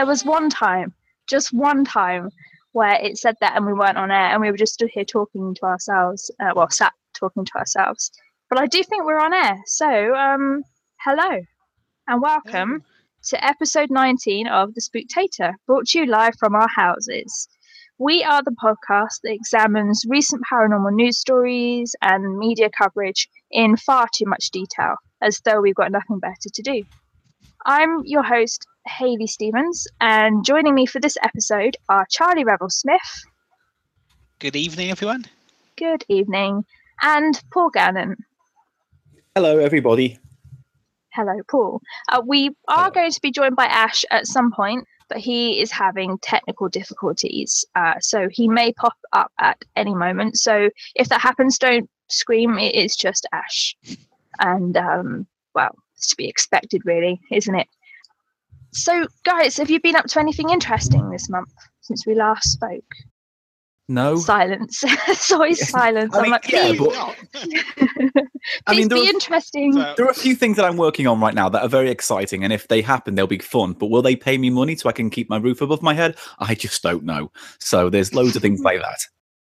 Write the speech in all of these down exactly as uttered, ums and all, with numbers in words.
there was one time, just one time, where it said that and we weren't on air and we were just stood here talking to ourselves, uh, well, sat talking to ourselves. But I do think we're on air. So, um, hello and welcome Hello. to episode nineteen of The Spooktator, brought to you live from our houses. We are the podcast that examines recent paranormal news stories and media coverage in far too much detail, as though we've got nothing better to do. I'm your host, Hayley Stevens, and joining me for this episode are Charlie Revel-Smith. Good evening, everyone. Good evening. And Paul Gannon. Hello, everybody. Hello, Paul. Uh, we are Hello. going to be joined by Ash at some point, but he is having technical difficulties, uh, so he may pop up at any moment. So if that happens, don't scream. It is just Ash. And, um, well, it's to be expected, really, isn't it? So, guys, have you been up to anything interesting this month since we last spoke? No. Silence. Soy silence. I I'm mean, like, yeah, please, but- please I mean, there be are- interesting. So- There are a few things that I'm working on right now that are very exciting, and if they happen, they'll be fun. But will they pay me money so I can keep my roof above my head? I just don't know. So there's loads of things like that.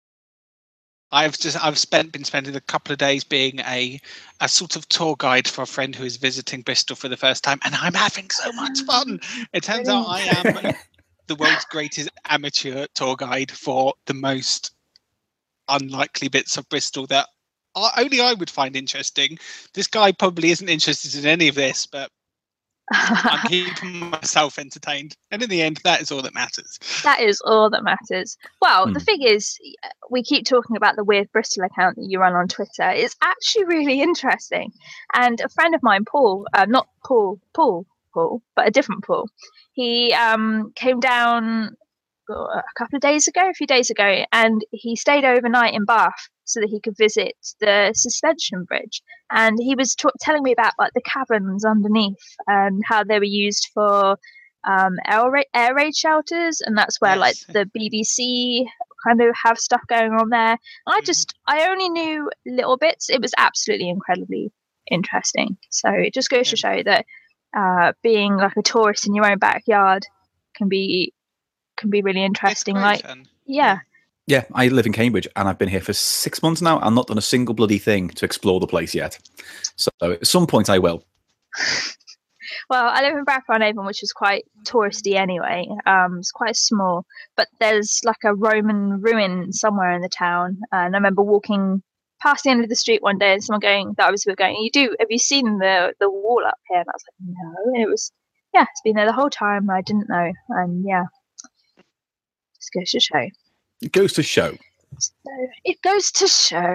I've just I've spent been spending a couple of days being a a sort of tour guide for a friend who is visiting Bristol for the first time, and I'm having so much fun. It turns out I am the world's greatest amateur tour guide for the most unlikely bits of Bristol that I- only I would find interesting. This guy probably isn't interested in any of this, but I'm keeping myself entertained. And in the end, that is all that matters. That is all that matters. Well, Hmm. the thing is, we keep talking about the Weird Bristol account that you run on Twitter. It's actually really interesting. And a friend of mine, Paul, uh, not Paul, Paul, Paul, but a different Paul, he um, came down a couple of days ago, a few days ago, and he stayed overnight in Bath so that he could visit the suspension bridge. And he was t- telling me about like the caverns underneath and how they were used for um, air, ra- air raid shelters, and that's where Yes. like the B B C kind of have stuff going on there. I Mhm. just I only knew little bits. It was absolutely incredibly interesting. So it just goes to show that uh, being like a tourist in your own backyard can be can be really It's interesting. great Like fun. yeah. Yeah, I live in Cambridge, and I've been here for six months now. I've not done a single bloody thing to explore the place yet. So at some point, I will. Well, I live in Bradford-on-Avon, which is quite touristy anyway. Um, it's quite small, but there's like a Roman ruin somewhere in the town. And I remember walking past the end of the street one day, and someone going that I was with going, "You do? Have you seen the the wall up here?" And I was like, "No." And it was, yeah, it's been there the whole time. I didn't know, and yeah, just goes to show. It goes to show. So it goes to show.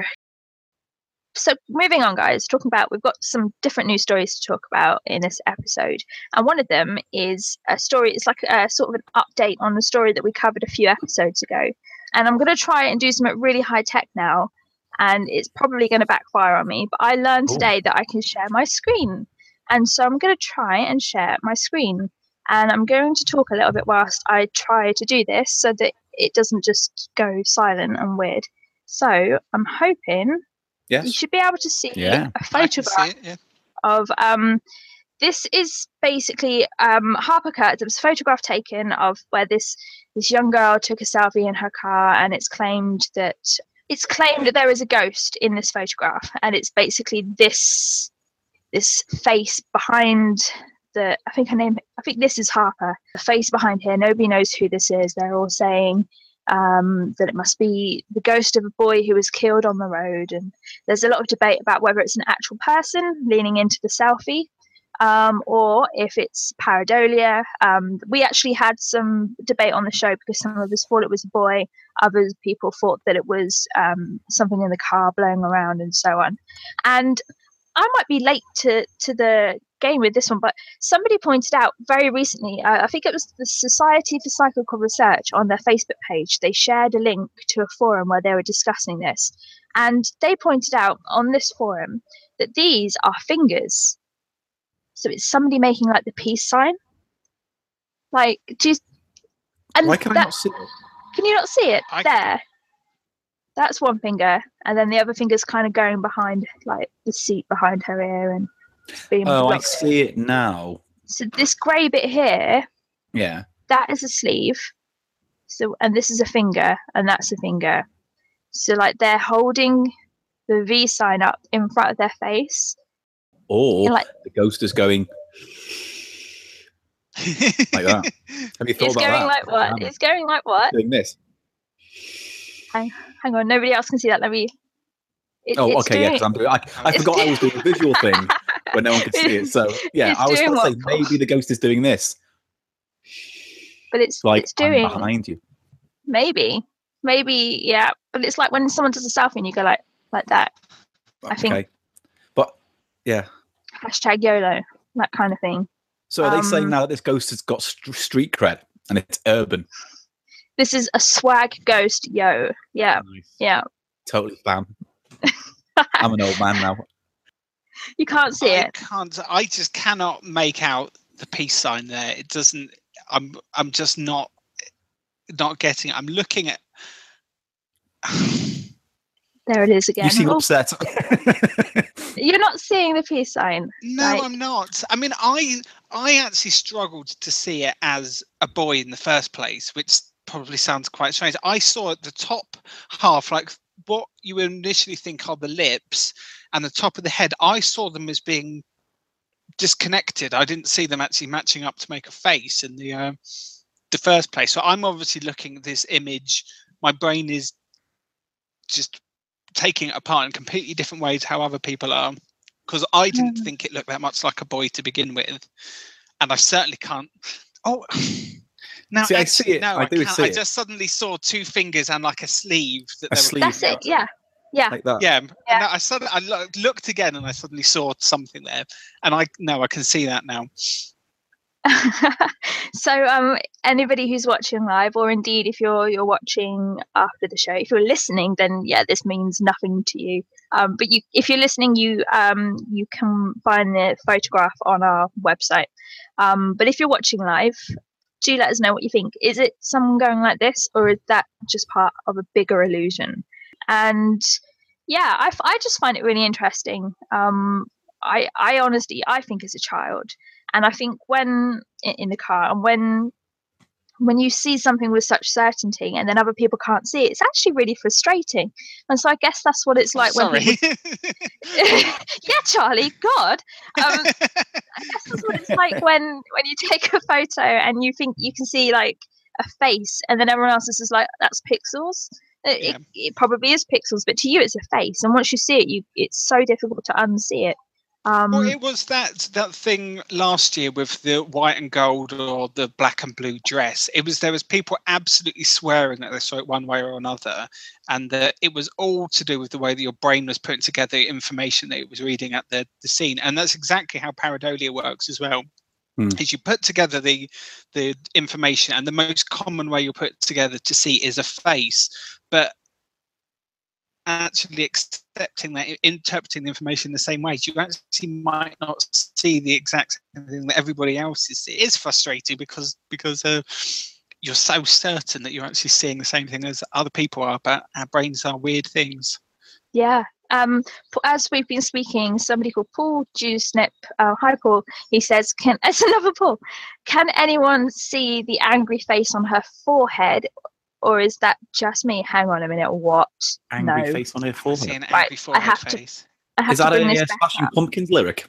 So moving on, guys, talking about, we've got some different news stories to talk about in this episode. And one of them is a story, it's like a sort of an update on the story that we covered a few episodes ago. And I'm going to try and do something really high tech now. And it's probably going to backfire on me. But I learned Ooh. today that I can share my screen. And so I'm going to try and share my screen. And I'm going to talk a little bit whilst I try to do this so that it doesn't just go silent and weird. So I'm hoping you Yes. should be able to see Yeah. a I can see photograph it, yeah. of um this is basically um Harper Kurtz. It was a photograph taken of where this this young girl took a selfie in her car, and it's claimed that it's claimed that there is a ghost in this photograph, and it's basically this this face behind the I think her name I think this is Harper. The face behind here, nobody knows who this is. They're all saying um, that it must be the ghost of a boy who was killed on the road. And there's a lot of debate about whether it's an actual person leaning into the selfie um, or if it's pareidolia. Um, we actually had some debate on the show because some of us thought it was a boy, other people thought that it was um, something in the car blowing around and so on. And I might be late to, to the game with this one, but somebody pointed out very recently, uh, I think it was the Society for Psychical Research on their Facebook page, they shared a link to a forum where they were discussing this. And they pointed out on this forum that these are fingers. So it's somebody making like the peace sign. Like, do you, and Why can I that, not see it? Can you not see it? I- There. That's one finger. And then the other finger's kind of going behind, like, the seat behind her ear and being Oh, I blocked. see it now. So this grey bit here Yeah. that is a sleeve. So, and this is a finger, and that's a finger. So, like, they're holding the V sign up in front of their face. Or like, the ghost is going like that. Have you thought it's about going that? like what? Um, It's going like what? Doing this. Hang, hang on, nobody else can see that. Let me. It, Oh, it's okay, doing, yeah, because I'm doing. I, I it's forgot doing- I was doing a visual thing when no one could see it. So yeah, It's I was doing going to say what- maybe the ghost is doing this. But it's Like it's I'm doing behind you. maybe, maybe yeah. But it's like when someone does a selfie and you go like like that. I think Okay, but yeah. hashtag YOLO, that kind of thing. So are they saying Um, now that this ghost has got st- street cred and it's urban? This is a swag ghost, yo. Yeah, Nice. yeah. Totally fan. I'm an old man now. You can't see I it. can't. I just cannot make out the peace sign there. It doesn't. I'm. I'm just not. Not getting it. I'm looking at. There it is again. You seem Oh, upset. you're not seeing the peace sign. No, Like- I'm not. I mean, I I actually struggled to see it as a boy in the first place, which probably sounds quite strange. I saw at the top half, like what you would initially think are the lips and the top of the head. I saw them as being disconnected. I didn't see them actually matching up to make a face in the uh, the first place. So I'm obviously looking at this image. My brain is just taking it apart in completely different ways how other people are, because I didn't Mm. think it looked that much like a boy to begin with, and I certainly can't. Oh, now See, I actually, see it. no, I I, do can't. see I it. just suddenly saw two fingers and like a sleeve. That A they were sleeve. That's it. Yeah, yeah. Like that. Yeah, Yeah. and I suddenly I lo- looked again and I suddenly saw something there, and I no, I can see that now. So, um, anybody who's watching live, or indeed if you're you're watching after the show, if you're listening, then yeah, this means nothing to you. Um, but you, if you're listening, you um you can find the photograph on our website. Um, but if you're watching live, do let us know what you think. Is it someone going like this, or is that just part of a bigger illusion? And yeah, I, f- I just find it really interesting. Um, I I honestly I think as a child. And I think when in the car and when when you see something with such certainty and then other people can't see it, it's actually really frustrating. And so I guess that's what it's Oh, like when sorry. people. Yeah, Charlie, God. Um, I guess that's what it's like when when you take a photo and you think you can see like a face, and then everyone else is just like, "That's pixels." It, Yeah. it, it probably is pixels, but to you, it's a face. And once you see it, you it's so difficult to unsee it. Um, Well, it was that that thing last year with the white and gold or the black and blue dress. It was there was people absolutely swearing that they saw it one way or another, and that it was all to do with the way that your brain was putting together information that it was reading at the, the scene. And that's exactly how pareidolia works as well. Hmm. Is you put together the the information, and the most common way you put it together to see is a face, but actually accepting that, interpreting the information the same way, you actually might not see the exact same thing that everybody else is. It is frustrating because because uh, you're so certain that you're actually seeing the same thing as other people are, but our brains are weird things. Yeah. Um, p- as we've been speaking, somebody called Paul Dewsnip, uh, hi Paul, he says, "Can it's another Paul? Can anyone see the angry face on her forehead, or is that just me?" Hang on a minute. What? Angry No. face on her I see forehead. an Right, angry I forehead have to- face. I have Is to that bring a this uh, back Smashing up. Pumpkins lyric?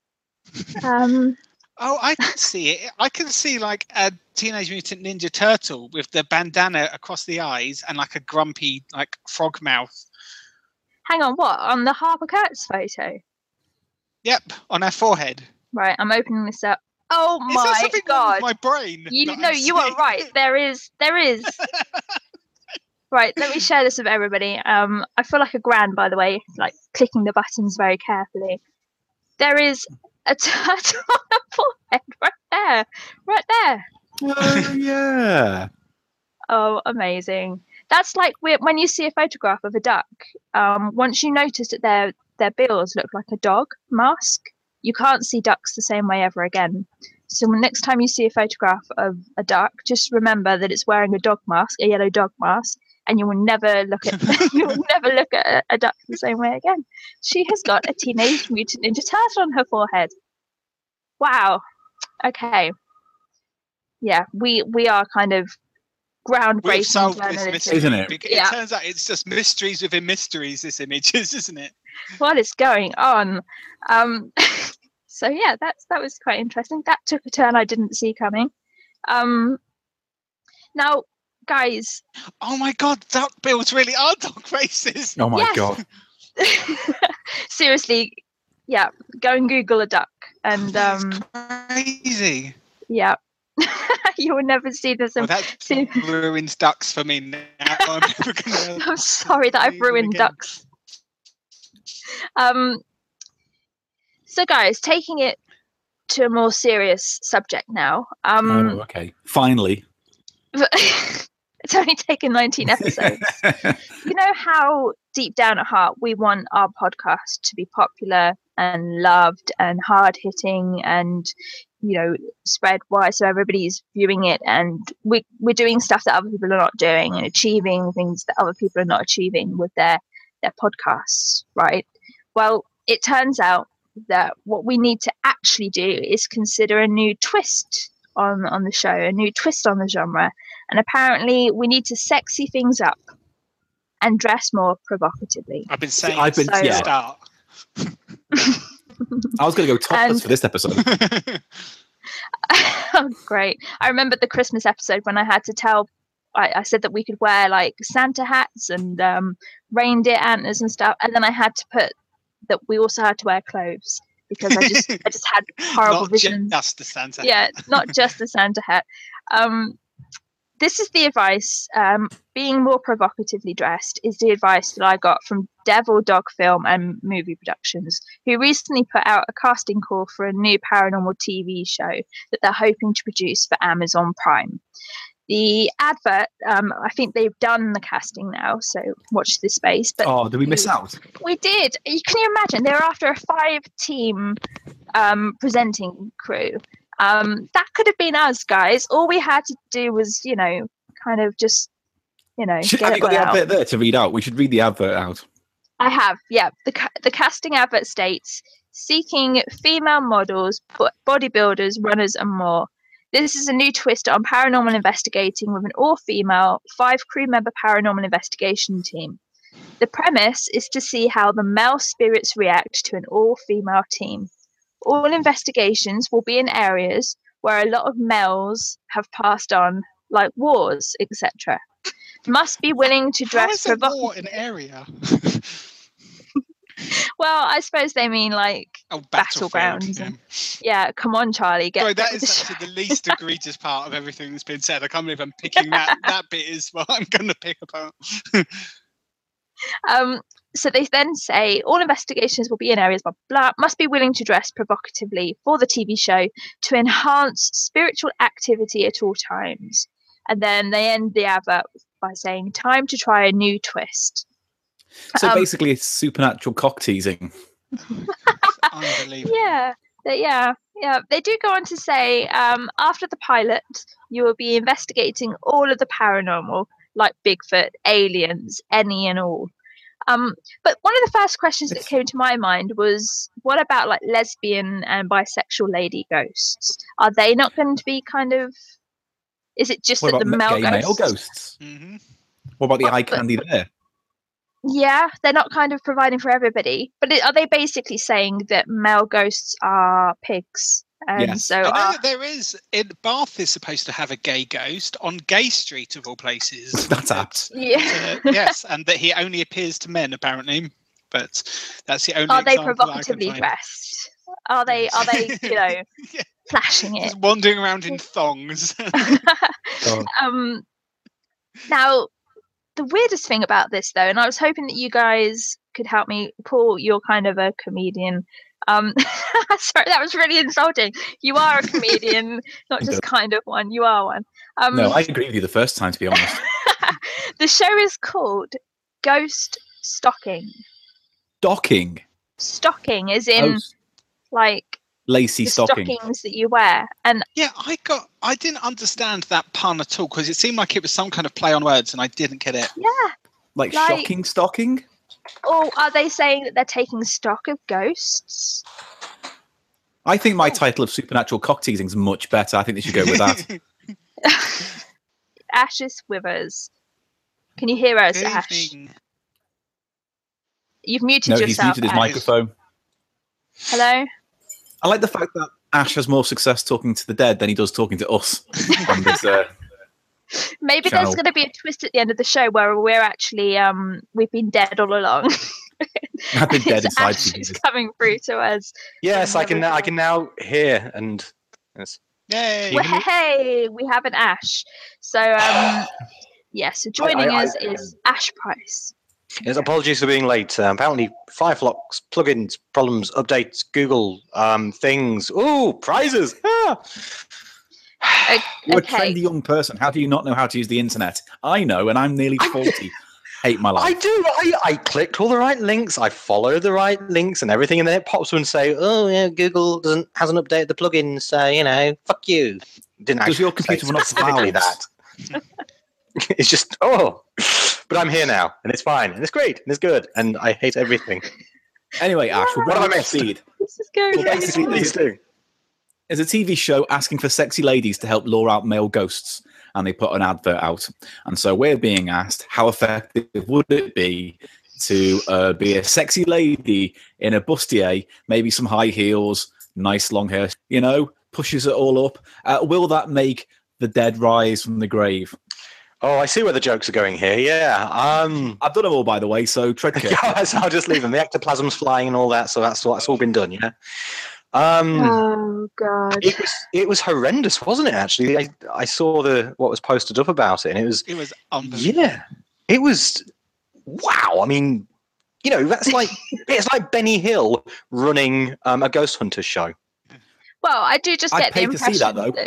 Um, Oh, I can see it. I can see like a Teenage Mutant Ninja Turtle with the bandana across the eyes and like a grumpy like frog mouth. hang on. What on the Harper Curtis photo? Yep, on her forehead. Right, I'm opening this up. Oh Is there my something wrong God! with my brain? You that no, I'm you are seeing? right. There is, there is. Right, let me share this with everybody. Um, I feel like a grand, by the way, like clicking the buttons very carefully. There is a tattoo on her forehead right there, right there. Oh yeah. Oh, amazing! That's like we- when you see a photograph of a duck. Um, once you notice that their their bills look like a dog mask, you can't see ducks the same way ever again. So next time you see a photograph of a duck, just remember that it's wearing a dog mask, a yellow dog mask, and you will never look at you will never look at a, a duck the same way again. She has got a Teenage Mutant Ninja Turtle on her forehead. Wow. Okay. yeah, we we are kind of We've groundbreaking solved this journalism. mystery. Isn't it? Bec- Yeah. It turns out it's just mysteries within mysteries, this image is, isn't it? What is going on? Um, so yeah, that's that was quite interesting. That took a turn I didn't see coming. Um, now, guys, Oh my god, duck bills really are dog faces. Oh my Yes. god. seriously, yeah, go and Google a duck, and That's um, crazy. yeah, you will never see this. Well, in- that see- ruins ducks for me now. I'm never gonna I'm sorry that I've see them ruined again. ducks. Um, so guys, taking it to a more serious subject now. Um, Oh, okay. Finally. it's only taken nineteen episodes. You know how deep down at heart we want our podcast to be popular and loved and hard hitting and, you know, spread wide so everybody's viewing it, and we, we're doing stuff that other people are not doing and achieving things that other people are not achieving with their their podcasts, right? Well, it turns out that what we need to actually do is consider a new twist on on the show, a new twist on the genre. And apparently we need to sexy things up and dress more provocatively. I've been saying I've I've been- been yeah. start. I was going to go topless And- for this episode. Oh, great. I remember the Christmas episode when I had to tell, I, I said that we could wear like Santa hats and um, reindeer antlers and stuff. And then I had to put that we also had to wear clothes because I just, I just had horrible Not visions. just the Santa. Yeah, not just the Santa hat. Um, this is the advice. Um, being more provocatively dressed is the advice that I got from Devil Dog Film and Movie Productions, who recently put out a casting call for a new paranormal T V show that they're hoping to produce for Amazon Prime. The advert, um, I think they've done the casting now, so watch this space. But Oh, did we miss out? we did. You- Can you imagine? They were after a five-team um, presenting crew. Um, that could have been us, guys. All we had to do was, you know, kind of just, you know, Should, get have it you got all the out. advert there to read out? We should read the advert out. I have, yeah. The ca- the casting advert states seeking female models, bo- bodybuilders, runners, and more. This is a new twist on paranormal investigating with an all-female, five-crew-member paranormal investigation team. The premise is to see how the male spirits react to an all-female team. All investigations will be in areas where a lot of males have passed on, like wars, et cetera. Must be willing to How dress is a war provocatively. an area? Well, I suppose they mean like, Oh, Battlegrounds battlegrounds. and- yeah, come on, Charlie, get, Sorry, get that with is the show. actually the least egregious part of everything that's been said. I can't believe I'm picking that that bit is what I'm going to pick apart. Um, so they then say all investigations will be in areas blah, blah blah, must be willing to dress provocatively for the T V show to enhance spiritual activity at all times. And then they end the advert by saying, time to try a new twist. So Um, basically, it's supernatural cock teasing. Unbelievable. Yeah, they, yeah, yeah. They do go on to say, um, after the pilot, you will be investigating all of the paranormal, like Bigfoot, aliens, any and all. Um, but one of the first questions that It's- came to my mind was, what about like lesbian and bisexual lady ghosts? Are they not going to be kind of? Is it just What that about the ma- male gay ghosts? male ghosts? hmm What about the Well, eye but- candy there? Yeah, they're not kind of providing for everybody. But are they basically saying that male ghosts are pigs? And Yes. so I know are, that there is. In Bath is supposed to have a gay ghost on Gay Street of all places. That's apt. yeah. Uh, yes, and that he only appears to men apparently, but that's the only. Are they example that I can provocatively find. dressed? Are they? Are they? You know, Yeah. flashing it? Just wandering around in thongs. Oh, um. Now, the weirdest thing about this, though, and I was hoping that you guys could help me. Paul, you're kind of a comedian. Um, sorry, that was really insulting. You are a comedian, not just kind of one. You are one. Um, no, I agree with you the first time, to be honest. the show is called Ghost Stocking. Docking. Stocking is in Oh, like lacy the stocking. stockings that you wear, and Yeah, I got. I didn't understand that pun at all because it seemed like it was some kind of play on words, and I didn't get it. yeah. Like, Like- shocking stocking? Or are they saying that they're taking stock of ghosts? I think my title of supernatural cock teasing is much better. I think they should go with that. Ash is with us. Can you hear us, Good Ash? evening. You've muted No, he's yourself. muted his Ash. microphone. Hello? I like the fact that Ash has more success talking to the dead than he does talking to us. on this, uh, Maybe channel. there's going to be a twist at the end of the show where we're actually, um, we've been dead all along. I've been dead It's inside Ash for is years. coming through to us. Yes, From I can. the Now, I can now hear and. Yes. Yay! Well, hey, we have an Ash. So, um, yeah, so joining I- I- us is Ash Price. Yes, apologies for being late. Um, apparently, Firefox plugins, problems, updates, Google um, things. Ooh, prizes! Ah! O- You're okay. a trendy young person. How do you not know how to use the internet? I know, and I'm nearly forty. Hate my I life. do. I, I clicked all the right links. I follow the right links and everything, and then it pops up and say, "Oh yeah, Google doesn't hasn't updated the plugins, so you know, fuck you." Didn't Does actually your computer say run off specifically valves? that? It's just oh, but I'm here now, and it's fine, and it's great, and it's good, and I hate everything. Anyway, Ash, we'll What bring have I you up to missed? speed. This is going Well, really basically, well. Please do. There's a T V show asking for sexy ladies to help lure out male ghosts, and they put an advert out. And so we're being asked, how effective would it be to uh, be a sexy lady in a bustier, maybe some high heels, nice long hair, you know, pushes it all up? Uh, will that make the dead rise from the grave? Oh, I see where the jokes are going here. Yeah. Um. I've done them all, by the way, so tread carefully. Yeah, so I'll just leave them. The ectoplasm's flying and all that, so that's that's all been done. Yeah. Um. Oh, God. It was it was horrendous, wasn't it? Actually, I, I saw the what was posted up about it, and it was It was unbelievable. yeah, it was wow. I mean, you know, that's like it's like Benny Hill running um, a ghost hunter show. Well, I do just I'd get the pay to impression see that, though.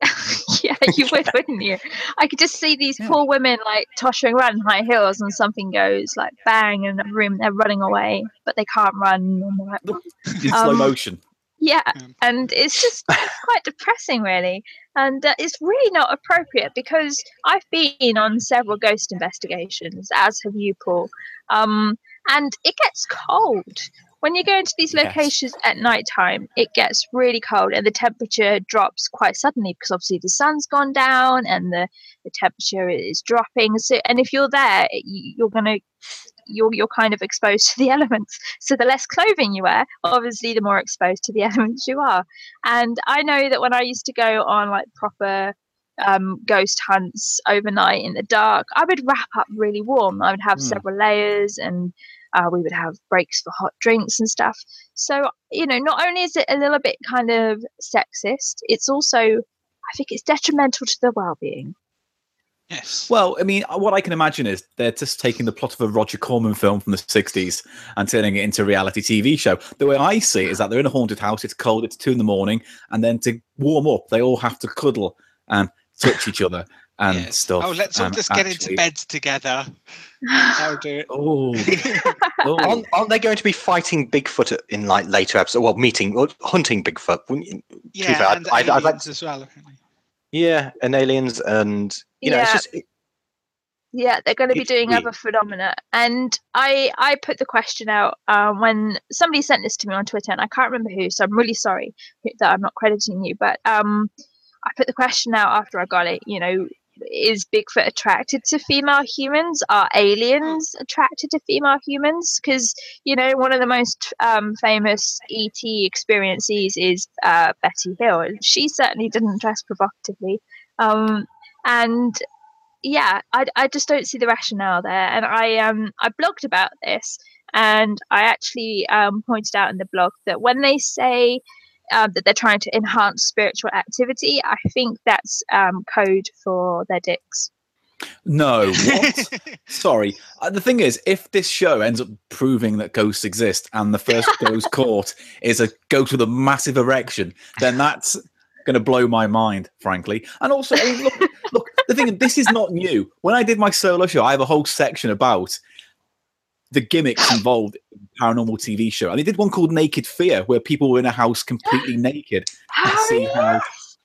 yeah, you would, wouldn't you? I could just see these Yeah. poor women like tottering around in high heels, and something goes like bang in the room. They're running away, but they can't run. And they're like, In Um, slow motion. yeah, Um, and it's just quite depressing, really. And uh, it's really not appropriate because I've been on several ghost investigations, as have you, Paul. Um, and it gets cold. When you go into these Yes. locations at night time, it gets really cold and the temperature drops quite suddenly because obviously the sun's gone down and the, the temperature is dropping. So, and if you're there, you- you're going to you're you're kind of exposed to the elements. So the less clothing you wear, obviously, the more exposed to the elements you are. And I know that when I used to go on like proper um, ghost hunts overnight in the dark, I would wrap up really warm. I would have Hmm. several layers, and uh, we would have breaks for hot drinks and stuff. So you know, not only is it a little bit kind of sexist, it's also, I think, it's detrimental to their well-being. yes. Well, I mean, what I can imagine is they're just taking the plot of a Roger Corman film from the sixties and turning it into a reality T V show. The way I see it is that they're in a haunted house, it's cold, it's two in the morning, and then to warm up, they all have to cuddle and touch each other and Yes. stuff. Oh, let's all um, just get actually- into bed together. That'll do it. Oh, oh. Aren't, aren't they going to be fighting Bigfoot in like later episodes? Well, meeting or hunting Bigfoot. wouldn't you? Yeah, fair, and I'd- I'd like- aliens as well. Apparently. Yeah, and aliens, and you know, Yeah. it's just it, Yeah, they're going to be It's doing weird. other phenomena. And I I put the question out um, when somebody sent this to me on Twitter, and I can't remember who, so I'm really sorry that I'm not crediting you. But um, I put the question out after I got it, you know, is Bigfoot attracted to female humans? Are aliens attracted to female humans? Because, you know, one of the most um, famous E T experiences is uh, Betty Hill. And she certainly didn't dress provocatively. Um, and yeah, I, I just don't see the rationale there. And I um I blogged about this, and I actually um pointed out in the blog that when they say um, that they're trying to enhance spiritual activity, I think that's um code for their dicks. No, what? Sorry. Uh, the thing is, if this show ends up proving that ghosts exist and the first ghost caught is a ghost with a massive erection, then that's going to blow my mind, frankly. And also, I mean, look, look, the thing is, this is not new. When I did my solo show, I have a whole section about the gimmicks involved in paranormal T V show. And they did one called Naked Fear, where people were in a house completely naked. To see how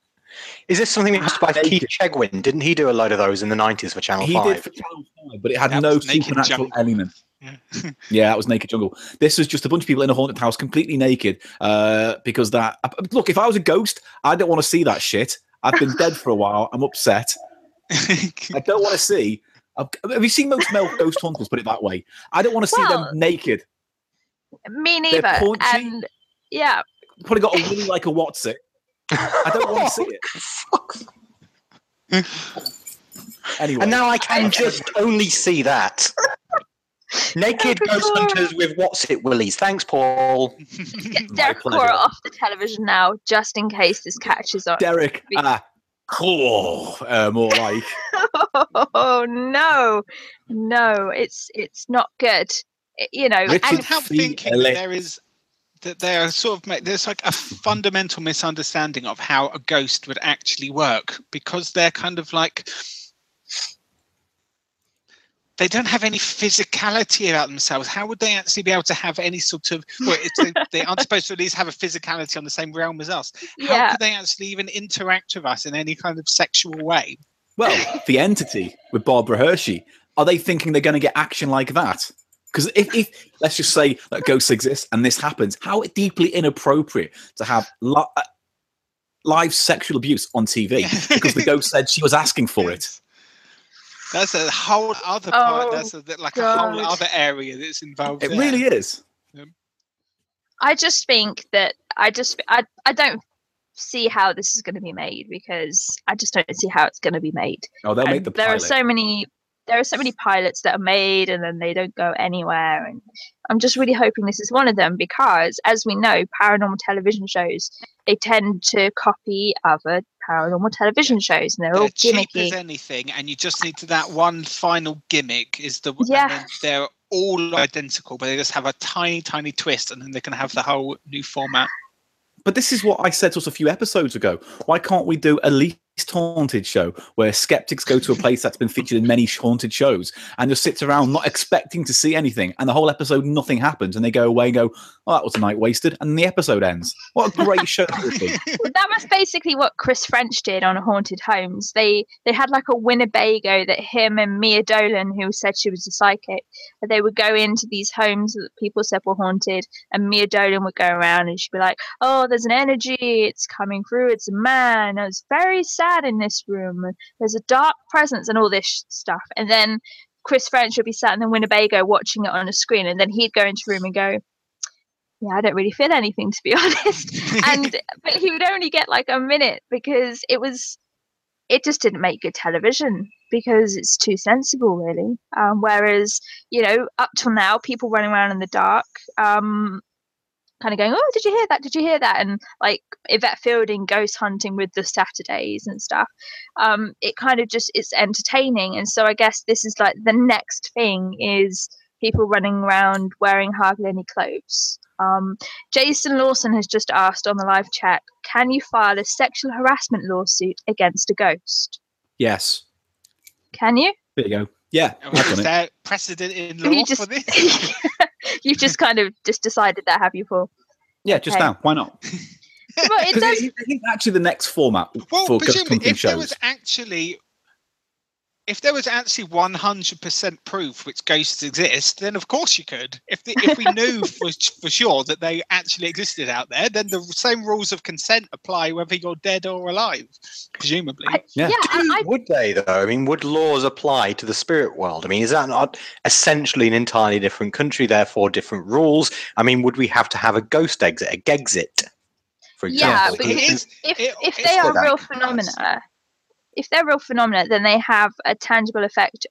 is this something hosted by Naked. Keith Chegwin? Didn't he do a load of those in the nineties for Channel he Five? did for Channel five, but it had That no was Naked supernatural Jungle. element. Yeah. Yeah, that was Naked Jungle. This was just a bunch of people in a haunted house, completely naked. Uh, because that, look, if I was a ghost, I don't want to see that shit. I've been dead for a while. I'm upset. I don't want to see. Have you seen most male ghost hunters? Put it that way. I don't want to see Well, them naked. Me neither. They're paunchy. And yeah, Probably got a willy like a what's it. I don't want to see it. Anyway, And now I can just only see that. Naked ghost hunters with what's it willies. Thanks, Paul. get My Derek pleasure. Cora off the television now, just in case this catches on. Derek, ah, cool, uh, more like. Oh no, no, it's it's not good. It- you know, Richard I and can't help Fee- thinking Ele- that there is that there are sort of ma- there's like a fundamental misunderstanding of how a ghost would actually work, because they're kind of like they don't have any physicality about themselves. How would they actually be able to have any sort of well, it's, they, they aren't supposed to at least have a physicality on the same realm as us. How yeah, could they actually even interact with us in any kind of sexual way? Well, the entity with Barbara Hershey, are they thinking they're going to get action like that? Because if, if, let's just say that ghosts exist and this happens, how deeply inappropriate to have li- uh, live sexual abuse on T V because the ghost said she was asking for it. That's a whole other part. Oh, That's a, like a whole God. other area that's involved. It there. really is. I just think that I just I I don't see how this is going to be made, because I just don't see how it's going to be made. Oh, they'll And make the there pilot. are so many there are so many pilots that are made and then they don't go anywhere, and I'm just really hoping this is one of them, because as we know, paranormal television shows, they tend to copy other paranormal television shows, and they're, They're all cheap gimmicky. as anything, and you just need to that one final gimmick is the Yeah. and then they're all identical, but they just have a tiny, tiny twist, and then they can have the whole new format. But this is what I said to us a few episodes ago. Why can't we do a least haunted show where skeptics go to a place that's been featured in many haunted shows and just sits around not expecting to see anything, and the whole episode nothing happens, and they go away and go, "Oh, that was a night wasted," and the episode ends. What a great show that would be! Well, that was basically what Chris French did on Haunted Homes. They they had like a Winnebago that him and Mia Dolan, who said she was a psychic, that they would go into these homes that people said were haunted, and Mia Dolan would go around and she'd be like, "Oh, there's an energy, it's coming through, it's a man, it's very sad in this room, there's a dark presence," and all this sh- stuff. And then Chris French would be sat in the Winnebago watching it on a screen, and then he'd go into the room and go, "Yeah, I don't really feel anything, to be honest." And but he would only get like a minute, because it was it just didn't make good television, because it's too sensible, really. Um, whereas, you know, up till now, people running around in the dark, um, kind of going, "Oh, did you hear that? Did you hear that?" And like Yvette Fielding ghost hunting with the Saturdays and stuff. Um, it kind of just it's entertaining, and so I guess this is like the next thing is people running around wearing hardly any clothes. Um, Jason Lawson has just asked on the live chat, "Can you file a sexual harassment lawsuit against a ghost?" Yes, Can you? there you go. Yeah, I've Is done it. there precedent in Have you law just- for this? You've just kind of just decided that, have you, Paul? Yeah, just Okay. now. Why not? Well, it Because does. I think actually the next format Well, for ghost presumably, hunting if there shows. was actually, if there was actually one hundred percent proof which ghosts exist, then of course you could. If the, if we knew for for sure that they actually existed out there, then the same rules of consent apply whether you're dead or alive, presumably. I, Yeah. yeah, and I, Would they, though? I mean, would laws apply to the spirit world? I mean, is that not essentially an entirely different country, therefore different rules? I mean, would we have to have a ghost exit, a gegxit, for Yeah, example? but It if- is- if it- if it's they are like real that. phenomena, if they're real phenomena, then they have a tangible effect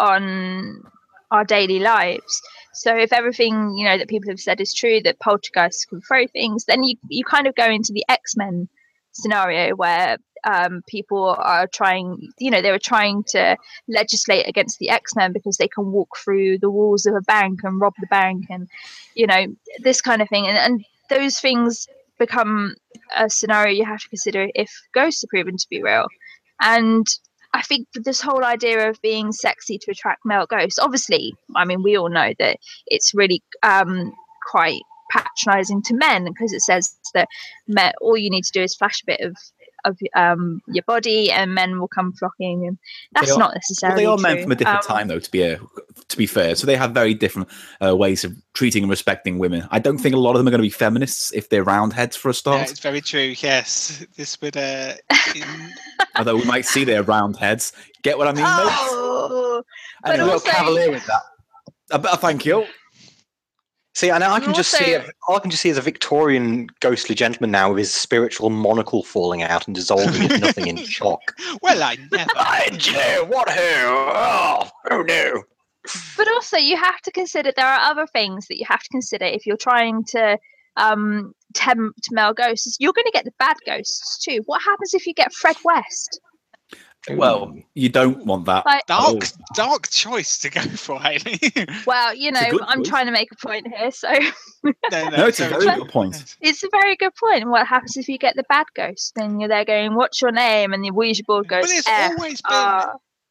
on our daily lives. So if everything, you know, that people have said is true, that poltergeists can throw things, then you you kind of go into the X-Men scenario where um, people are trying, you know, they were trying to legislate against the X-Men because they can walk through the walls of a bank and rob the bank, and you know, this kind of thing, and, and those things become a scenario you have to consider if ghosts are proven to be real. And I think this whole idea of being sexy to attract male ghosts, obviously, I mean, we all know that it's really um, quite patronizing to men, because it says that men, all you need to do is flash a bit of of um, your body, and men will come flocking, and that's are, not well, necessarily they are true. meant from a different Um, time, though. To be uh, to be fair, so they have very different uh, ways of treating and respecting women. I don't think a lot of them are going to be feminists if they're roundheads for a Yeah, start. it's very true. Yes, this would. Uh, in... Although we might see their roundheads. Get what I mean, mate? oh, but Anyway, A little also, cavalier with that. I better thank you. See, and I can just Also- see it, I can just see as a Victorian ghostly gentleman now with his spiritual monocle falling out and dissolving into nothing in shock. Well, I never. I Joe, what who? Oh, oh no. but also you have to consider there are other things that you have to consider if you're trying to um, tempt male ghosts. You're going to get the bad ghosts too. What happens if you get Fred West? Well, you don't want that. Like, Dark, dark choice to go for, Hayley. well, you It's a know, good I'm choice. trying to make a point here, so no, no, No, it's a very very true. good point. it's a very good point. What happens if you get the bad ghost? Then you're there going, "What's your name?" And the Ouija board goes, Well, it's F always been. R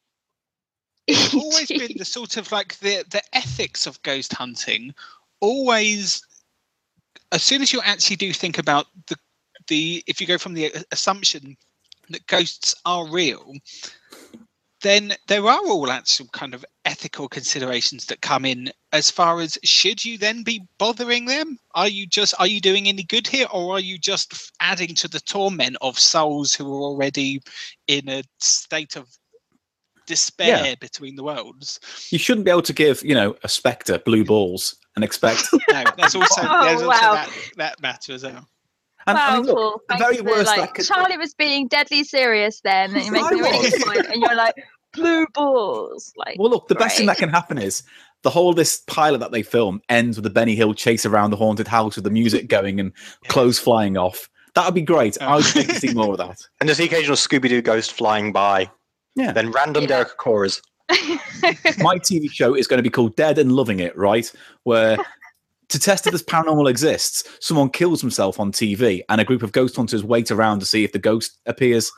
It's always E T. been the sort of like the the ethics of ghost hunting. Always, as soon as you actually do think about the the, if you go from the assumption that ghosts are real, then there are all actual kind of ethical considerations that come in as far as should you then be bothering them? Are you just are you doing any good here, or are you just adding to the torment of souls who are already in a state of despair Yeah. between the worlds? You shouldn't be able to give, you know, a spectre blue balls and expect. No, there's also Oh, there's also wow. that, that matter as well. And wow, I mean, look, Paul, the thanks very for, worst like, that could. Charlie was being deadly serious then, and you're I making a really was. good point, and you're like, blue balls. Like, Well, look, the best thing great. that can happen is the whole this pilot that they film ends with the Benny Hill chase around the haunted house with the music going and clothes flying off. That would be great. I would like to see more of that. And there's the occasional Scooby-Doo ghost flying by. Yeah. Then random Yeah. Derek Akoras. My T V show is going to be called Dead and Loving It, right? Where to test if this paranormal exists, someone kills himself on T V and a group of ghost hunters wait around to see if the ghost appears.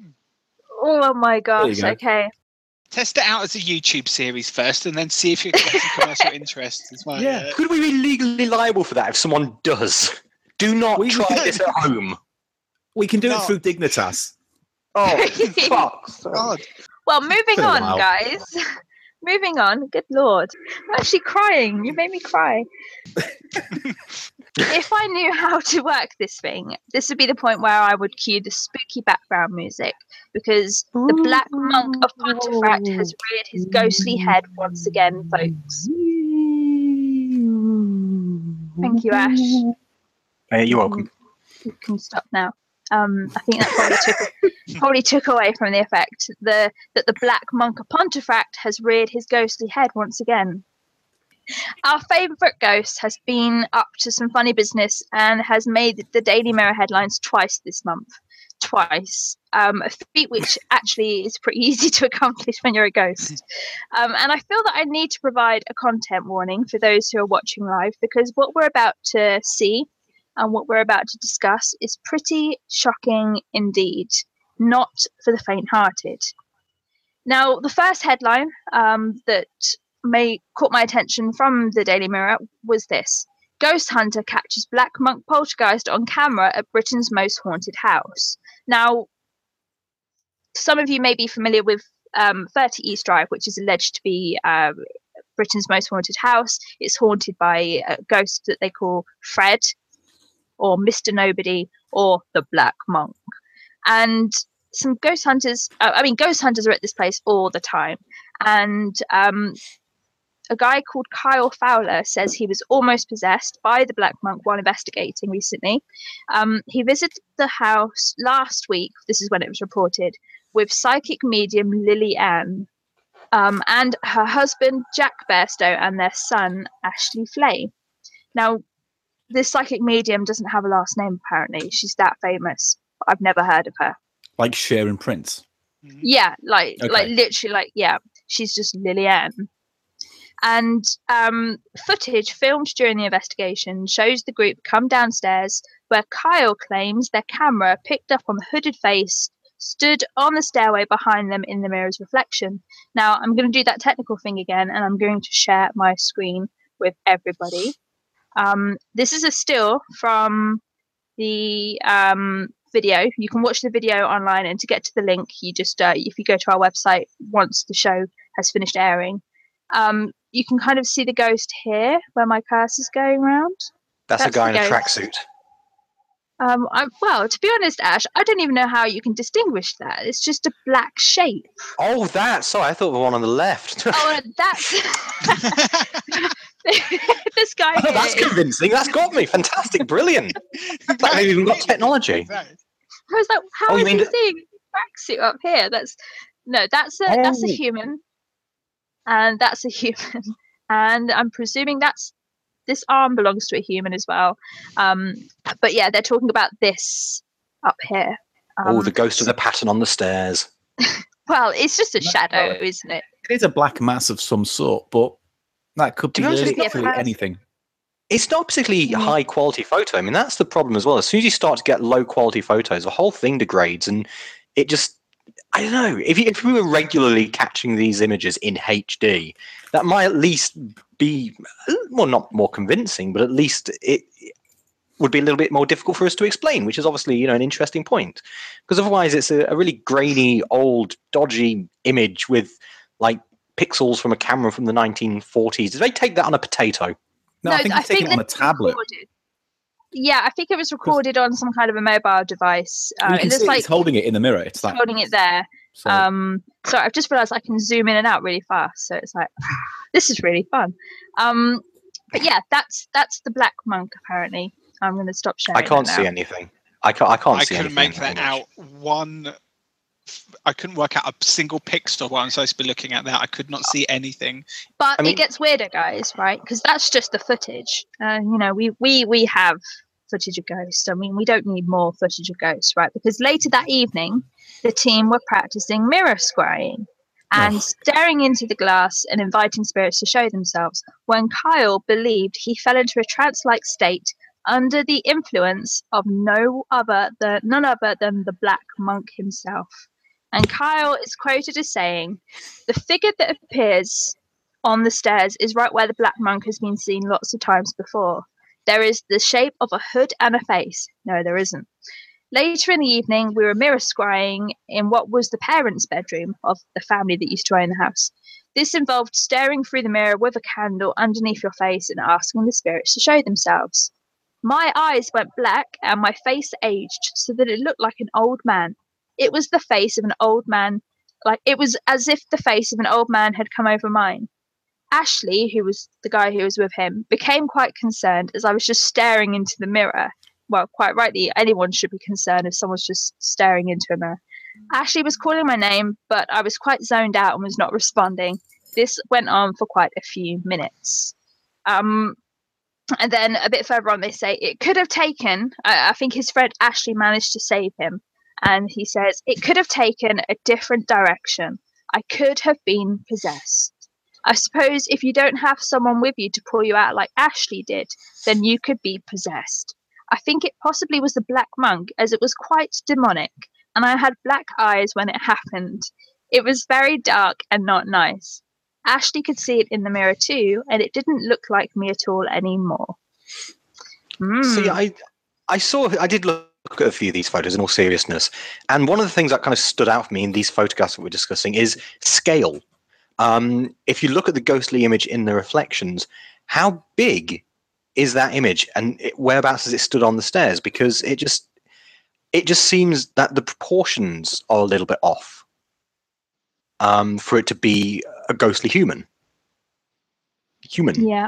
Oh my gosh, go. okay. Test it out as a YouTube series first, and then see if you get some commercial interest as well. Yeah. Could we be legally liable for that if someone does? Do not We- try this at home. We can do No. it through Dignitas. Oh, fuck. God. Well, moving Been a on, while. guys. Moving on. Good lord. I'm actually crying. You made me cry. If I knew how to work this thing, this would be the point where I would cue the spooky background music, because the Black Monk of Pontefract has reared his ghostly head once again, folks. Thank you, Ash. Hey, you're welcome. You can stop now. Um, I think that probably took probably took away from the effect. The that the Black Monk of Pontefract has reared his ghostly head once again. Our favourite ghost has been up to some funny business and has made the Daily Mirror headlines twice this month. Twice. Um, a feat which actually is pretty easy to accomplish when you're a ghost. Um, and I feel that I need to provide a content warning for those who are watching live, because what we're about to see and what we're about to discuss is pretty shocking indeed, not for the faint-hearted. Now, the first headline um, that may caught my attention from the Daily Mirror was this: Ghost Hunter catches Black Monk poltergeist on camera at Britain's most haunted house. Now, some of you may be familiar with um, thirty East Drive, which is alleged to be uh, Britain's most haunted house. It's haunted by a ghost that they call Fred, or Mister Nobody, or the Black Monk. And some ghost hunters, uh, I mean, ghost hunters are at this place all the time. And um, a guy called Kyle Fowler says he was almost possessed by the Black Monk while investigating recently. Um, he visited the house last week, this is when it was reported, with psychic medium Lily Ann um, and her husband Jack Bairstow and their son Ashley Flay. Now, this psychic medium doesn't have a last name, apparently. She's that famous. I've never heard of her. Like Cher and Prince. Yeah, like Okay. like literally, like, yeah, she's just Lillian. And um, footage filmed during the investigation shows the group come downstairs, where Kyle claims their camera picked up on the hooded face stood on the stairway behind them in the mirror's reflection. Now, I'm going to do that technical thing again, and I'm going to share my screen with everybody. Um, this is a still from the um, video. You can watch the video online, and to get to the link, you just uh, if you go to our website once the show has finished airing, um, you can kind of see the ghost here where my cursor's going around. That's, That's a guy the in a ghost. tracksuit. Um, I, well, to be honest, Ash, I don't even know how you can distinguish that. It's just a black shape. Oh, that. Sorry, I thought the one on the left. Oh, uh, that's this guy. Oh, Here that's is- convincing. That's got me. Fantastic. Brilliant. It's like they've even got technology. I was like, how Oh, you is mean he the- seeing a tracksuit up here? That's no, that's a that's a Oh. human, and that's a human, and I'm presuming that's this arm belongs to a human as well. Um, but yeah, they're talking about this up here. Um, Oh, the ghost of the pattern on the stairs. well, it's just a No, shadow, no. isn't it? It is a black mass of some sort, but that could To be be honest with you, literally it has- anything. It's not particularly Mm. high quality photo. I mean, that's the problem as well. As soon as you start to get low quality photos, the whole thing degrades, and it just. I don't know. If, you, if we were regularly catching these images in H D, that might at least be, well, not more convincing, but at least it would be a little bit more difficult for us to explain, which is obviously, you know, an interesting point. Because otherwise it's a, a really grainy, old, dodgy image with, like, pixels from a camera from the nineteen forties. Did they take that on a potato? No, I think he's taking it on a that it's tablet. recorded. Yeah, I think it was recorded on some kind of a mobile device. Uh, you it can looks see like he's holding it in the mirror. It's like holding it there. so- Um, so I've just realised I can zoom in and out really fast. So it's like, this is really fun. Um, but yeah, that's that's the Black Monk. Apparently, I'm going to stop sharing. I can't that see now. anything. I can't. I can't I see couldn't anything. make in that the image. out. One, I couldn't work out a single pixel while I'm supposed to be looking at that. I could not see anything. But I mean- it gets weirder, guys, right? Because that's just the footage. And you know, we we we have footage of ghosts. I mean, we don't need more footage of ghosts, right? Because later that evening, the team were practicing mirror scrying and Oh. staring into the glass and inviting spirits to show themselves. When Kyle believed he fell into a trance-like state under the influence of no other than none other than the Black Monk himself. And Kyle is quoted as saying, "The figure that appears on the stairs is right where the Black Monk has been seen lots of times before. There is the shape of a hood and a face." No, there isn't. Later in the evening, we were mirror scrying in what was the parents' bedroom of the family that used to own the house. This involved staring through the mirror with a candle underneath your face and asking the spirits to show themselves. My eyes went black and my face aged so that it looked like an old man. It was the face of an old man, like it was as if the face of an old man had come over mine. Ashley, who was the guy who was with him, became quite concerned as I was just staring into the mirror. Well, quite rightly, anyone should be concerned if someone's just staring into a mirror. Ashley was calling my name, but I was quite zoned out and was not responding. This went on for quite a few minutes. Um, and then a bit further on, they say it could have taken, I, I think his friend Ashley managed to save him. And he says, it could have taken a different direction. I could have been possessed. I suppose if you don't have someone with you to pull you out like Ashley did, then you could be possessed. I think it possibly was the Black Monk, as it was quite demonic, and I had black eyes when it happened. It was very dark and not nice. Ashley could see it in the mirror too, and it didn't look like me at all anymore. Mm. See, I, I saw. I did look at a few of these photos in all seriousness, and one of the things that kind of stood out for me in these photographs that we're discussing is scale. Um, if you look at the ghostly image in the reflections, how big is that image, and it, whereabouts has it stood on the stairs? Because it just, it just seems that the proportions are a little bit off um, for it to be a ghostly human. Human. Yeah.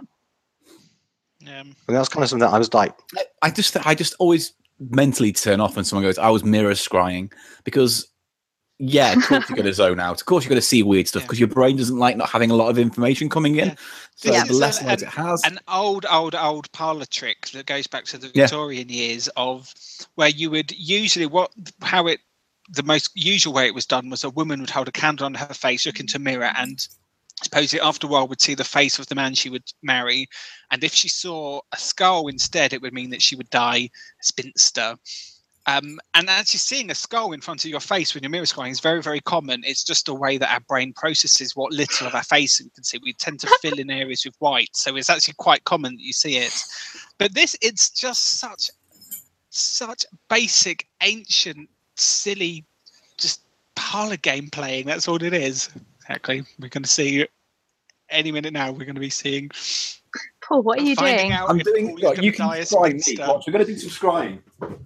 Um, And that's kind of something that I was like, I- I just I just always mentally turn off when someone goes, "I was mirror scrying," because yeah, of course you're going to zone out. Of course you're going to see weird stuff Yeah. because your brain doesn't like not having a lot of information coming in. Yeah. So This the is less a- light an- it has, an old, old, old parlor trick that goes back to the Yeah. Victorian years of where you would usually what how it the most usual way it was done was a woman would hold a candle on her face, look into a mirror, and supposedly after a while would see the face of the man she would marry, and if she saw a skull instead, it would mean that she would die a spinster. Um, and actually seeing a skull in front of your face when you're mirror scrying is very, very common. It's just a way that our brain processes what little of our face we can see. We tend to fill in areas with white. So it's actually quite common that you see it. But this, it's just such such basic, ancient, silly, just parlor game playing. That's all it is. Exactly. We're going to see any minute now. We're going to be seeing. Paul, what are you finding doing? out I'm if doing. Paul is Look, gonna you die can a scry me. spinster. Watch, we're going to do some scrying.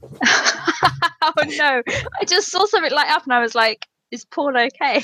Oh no! I just saw something light up, and I was like, "Is Paul okay?"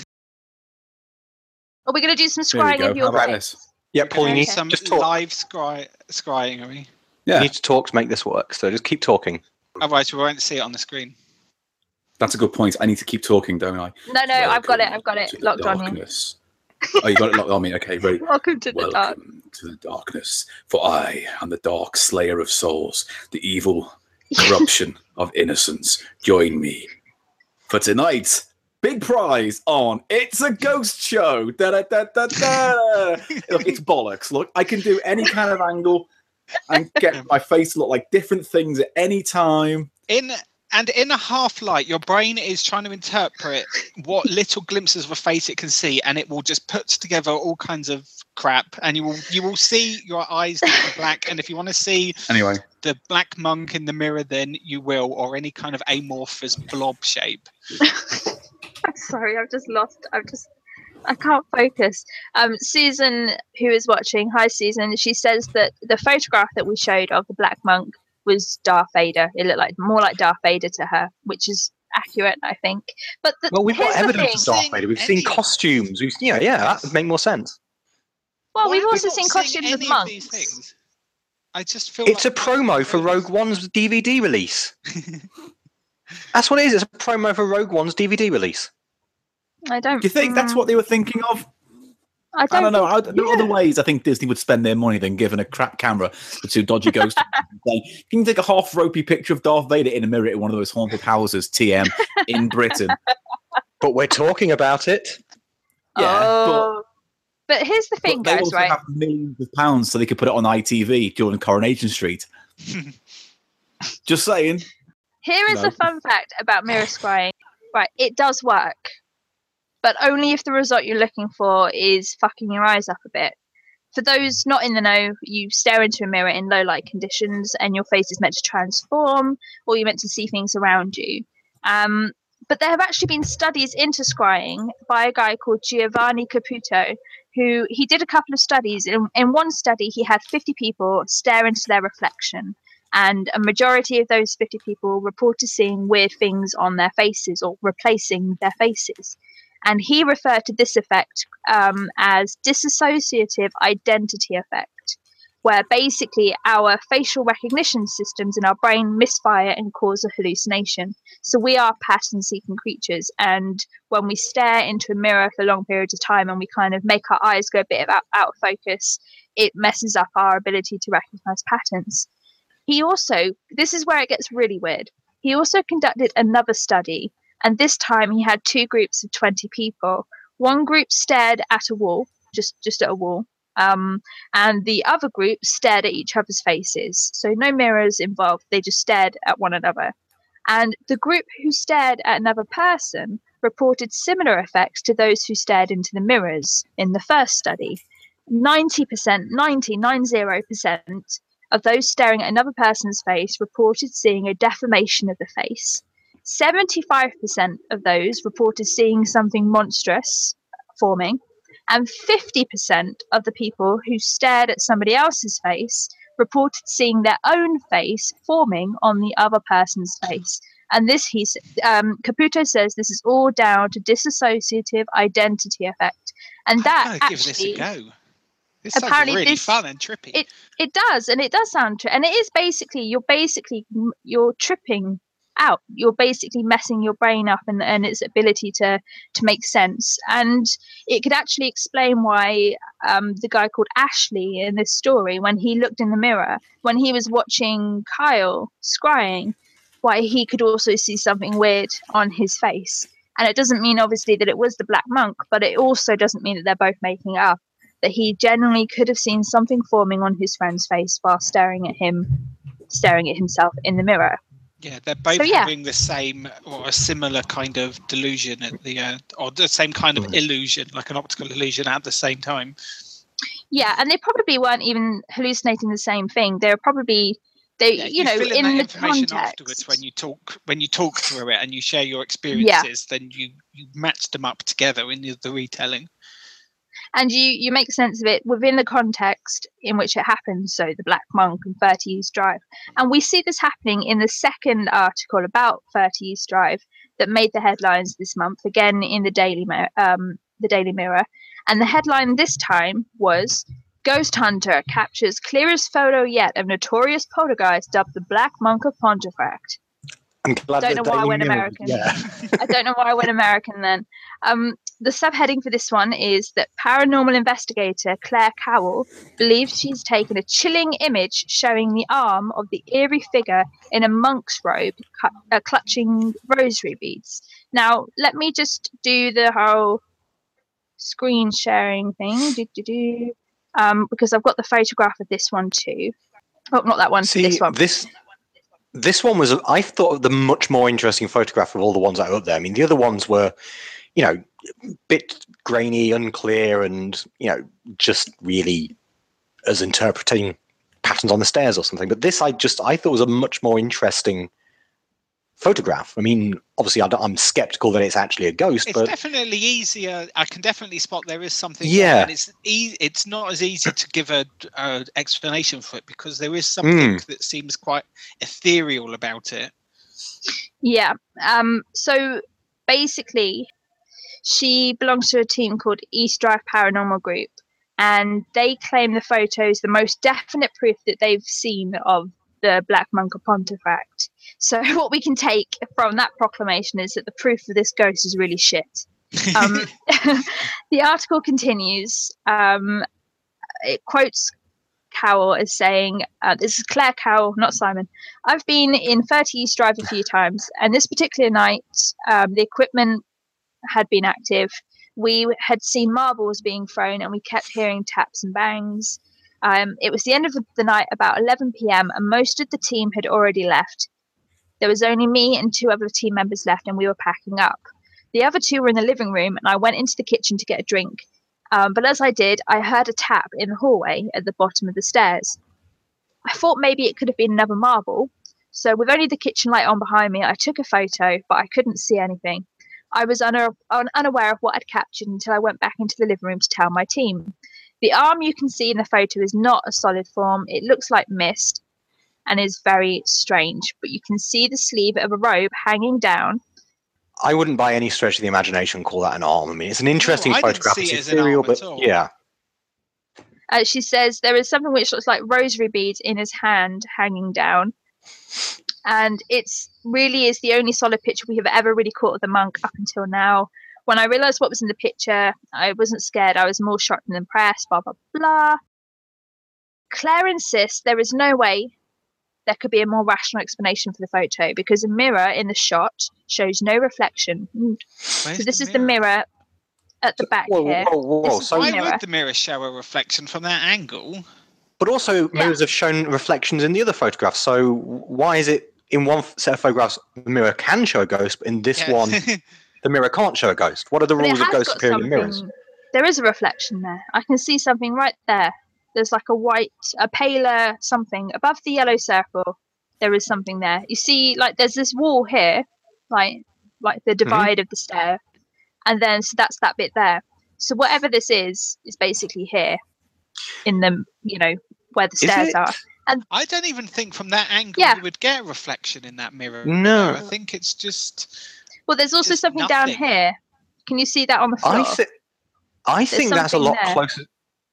Are we going to do some There we scrying go. of your How about face? this? Yeah, We're Paul, you gonna need do to some just talk. live scry scrying, are we? Yeah, You need to talk to make this work. So just keep talking. Otherwise, we won't see it on the screen. that's a good point. I need to keep talking, don't I? No, no, I've got it. Welcome I've got it to the locked on you. darkness. Oh, you got it locked on me. Okay, ready. Welcome to the dark. Welcome to the darkness. For I am the dark slayer of souls, the evil corruption of innocence. Join me for tonight. Big prize on It's a Ghost Show. Da, da, da, da, da. Look, it's bollocks. Look, I can do any kind of angle and get my face to look like different things at any time. In and in a half light, your brain is trying to interpret what little glimpses of a face it can see, and it will just put together all kinds of crap. And you will you will see your eyes turn black. And if you want to see Anyway, the black monk in the mirror, then you will, or any kind of amorphous blob shape. I'm sorry, I've just lost. I've just. I can't focus. Um, Susan, who is watching, hi Susan. She says that the photograph that we showed of the black monk was Darth Vader. It looked like more like Darth Vader to her, which is accurate, I think. But the, Well, we've here's got the evidence thing. of Darth Seeing Vader. We've any seen of- costumes. We've, you know, yeah, that would make more sense. Well, Why we've are we also not seen seeing costumes any of of monks. these things? I just feel It's a like promo for Rogue One's D V D release. That's what it is. It's a promo for Rogue One's D V D release. I don't. do you think that's mm, what they were thinking of? I don't, I don't know. think- I, there are other ways I think Disney would spend their money than giving a crap camera to two dodgy ghosts. You can take a half ropey picture of Darth Vader in a mirror in one of those haunted houses, T M, in Britain. But we're talking about it. Yeah, Oh. But here's the but, thing, but they guys. also Right? have millions of pounds so they could put it on I T V during Coronation Street. Just saying. Here is No. a fun fact about mirror scrying. Right, it does work, but only if the result you're looking for is fucking your eyes up a bit. For those not in the know, you stare into a mirror in low light conditions and your face is meant to transform, or you're meant to see things around you. Um, but there have actually been studies into scrying by a guy called Giovanni Caputo, who he did a couple of studies. In, in one study, he had fifty people stare into their reflection, and a majority of those fifty people reported seeing weird things on their faces or replacing their faces. And he referred to this effect um, as dissociative identity effect, where basically our facial recognition systems in our brain misfire and cause a hallucination. So we are pattern-seeking creatures, and when we stare into a mirror for long periods of time and we kind of make our eyes go a bit out, out of focus, it messes up our ability to recognize patterns. He also, this is where it gets really weird, he also conducted another study. And this time he had two groups of twenty people. One group stared at a wall, just, just at a wall. Um, and the other group stared at each other's faces. So no mirrors involved. They just stared at one another. And the group who stared at another person reported similar effects to those who stared into the mirrors in the first study. ninety percent, ninety, ninety percent of those staring at another person's face reported seeing a deformation of the face. seventy-five percent of those reported seeing something monstrous forming, and fifty percent of the people who stared at somebody else's face reported seeing their own face forming on the other person's face. And this, he um, Caputo says, this is all down to dissociative identity effect, and that I'm gonna give actually this a go. This sounds apparently really this- fun and trippy. it- it does, and it does sound true, and it is basically you're basically you're tripping out. You're basically messing your brain up and, and its ability to to make sense. And it could actually explain why um, the guy called Ashley in this story, when he looked in the mirror, when he was watching Kyle scrying, why he could also see something weird on his face. And it doesn't mean obviously that it was the Black Monk, but it also doesn't mean that they're both making it up. That he generally could have seen something forming on his friend's face while staring at him, staring at himself in the mirror. Yeah, they're both So, yeah. having the same or a similar kind of delusion at the uh, or the same kind of illusion, like an optical illusion at the same time. Yeah, and they probably weren't even hallucinating the same thing. They were probably They, Yeah, you know, fill in, in that the information context. afterwards when you talk when you talk through it and you share your experiences. Then you you match them up together in the, the retelling. And you, you make sense of it within the context in which it happens. So the Black Monk and thirty East Drive. And we see this happening in the second article about thirty East Drive that made the headlines this month, again in the Daily, um, the Daily Mirror. And the headline this time was, Ghost Hunter captures clearest photo yet of notorious poltergeist dubbed the Black Monk of Pontefract. I'm glad Don't that know why I Daily went Mirror- American. Yeah. I don't know why I went American then. Um, the subheading for this one is that paranormal investigator Claire Cowell believes she's taken a chilling image showing the arm of the eerie figure in a monk's robe cu- uh, clutching rosary beads. Now, let me just do the whole screen sharing thing, do, do, do, um, because I've got the photograph of this one too. Oh, not that one, See, this one. this this one was, I thought, the much more interesting photograph of all the ones that are up there. I mean, the other ones were, you know, a bit grainy, unclear, and, you know, just really as interpreting patterns on the stairs or something. But this, I just, I thought was a much more interesting photograph. I mean, obviously, I don't, I'm skeptical that it's actually a ghost, It's but definitely easier. I can definitely spot there is something. Yeah. There, and it's e- It's not as easy to give a, a explanation for it because there is something Mm. that seems quite ethereal about it. Yeah. Um, so basically, she belongs to a team called East Drive Paranormal Group, and they claim the photos the most definite proof that they've seen of the Black Monk of Pontefract. So what we can take from that proclamation is that the proof of this ghost is really shit. Um, the article continues. Um, it quotes Cowell as saying, uh, this is Claire Cowell, not Simon. I've been in thirty East Drive a few times, and this particular night, um, the equipment had been active. We had seen marbles being thrown, and we kept hearing taps and bangs. Um, it was the end of the night, about eleven p.m., and most of the team had already left. There was only me and two other team members left, and we were packing up. The other two were in the living room, and I went into the kitchen to get a drink. Um, but as I did, I heard a tap in the hallway at the bottom of the stairs. I thought maybe it could have been another marble. So with only the kitchen light on behind me, I took a photo, but I couldn't see anything. I was una- un- unaware of what I'd captured until I went back into the living room to tell my team. The arm you can see in the photo is not a solid form. It looks like mist and is very strange, but you can see the sleeve of a robe hanging down. I wouldn't by any stretch of the imagination call that an arm. I mean, it's an interesting I didn't photograph. see It's it as an ethereal, arm but at all. yeah. Uh, she says there is something which looks like rosary beads in his hand hanging down. And it's really is the only solid picture we have ever really caught of the monk up until now. When I realised what was in the picture, I wasn't scared. I was more shocked than impressed, blah, blah, blah. Claire insists there is no way there could be a more rational explanation for the photo because a mirror in the shot shows no reflection. Mm. Where's So this the is the mirror at the back Whoa, here. whoa, whoa, This whoa. is So, Why mirror. would the mirror show a reflection from that angle? but also Yeah. mirrors have shown reflections in the other photographs. So why is it in one set of photographs the mirror can show a ghost, but in this Yeah. one the mirror can't show a ghost? What are the But it rules of has ghost got appearing in mirrors? something. There is a reflection there. I can see something right there. There's like a white, a paler something above the yellow circle. There is something there. You see, like there's this wall here, like like the divide of the stair, and then so that's that bit there. So whatever this is is basically here, in the you know where the Is stairs it? are. I don't even think from that angle Yeah. you would get a reflection in that mirror. No. I think it's just. Well, there's also Just something down nothing. here. Can you see that on the floor? I think I think that's a something lot there. closer.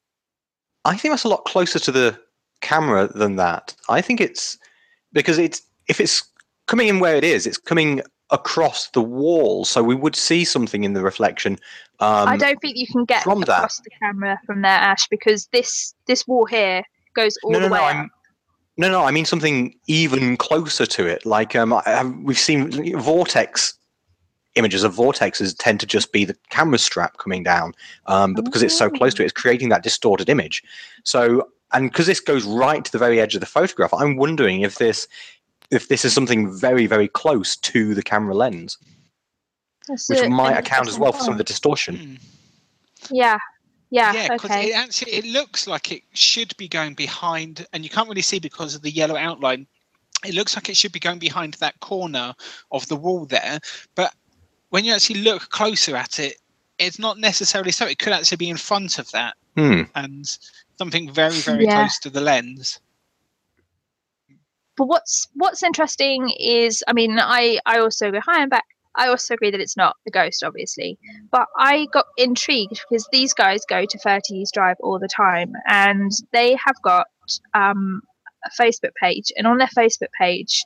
I think that's a lot closer to the camera than that. I think it's because it's if it's coming in where it is, it's coming across the wall, so we would see something in the reflection. Um, I don't think you can get from that. across the camera from there, Ash, because this this wall here goes all no, no, the way no. up. I'm, no, no. I mean something even closer to it. Like um, I, I- we've seen vortex images of vortexes tend to just be the camera strap coming down, um, but because it's so close to it, it's creating that distorted image. So, and because this goes right to the very edge of the photograph, I'm wondering if this if this is something very, very close to the camera lens, That's which a- might an account as interesting well for some of the point. distortion. Hmm. Yeah, yeah, Yeah, because okay. it actually it looks like it should be going behind, and you can't really see because of the yellow outline it looks like it should be going behind that corner of the wall there. But when you actually look closer at it, it's not necessarily so. It could actually be in front of that. Hmm. And something very, very Yeah. close to the lens. But what's what's interesting is, I mean, I, I also go high and back. I also agree that it's not the ghost, obviously. But I got intrigued because these guys go to thirty East Drive all the time, and they have got um, a Facebook page. And on their Facebook page,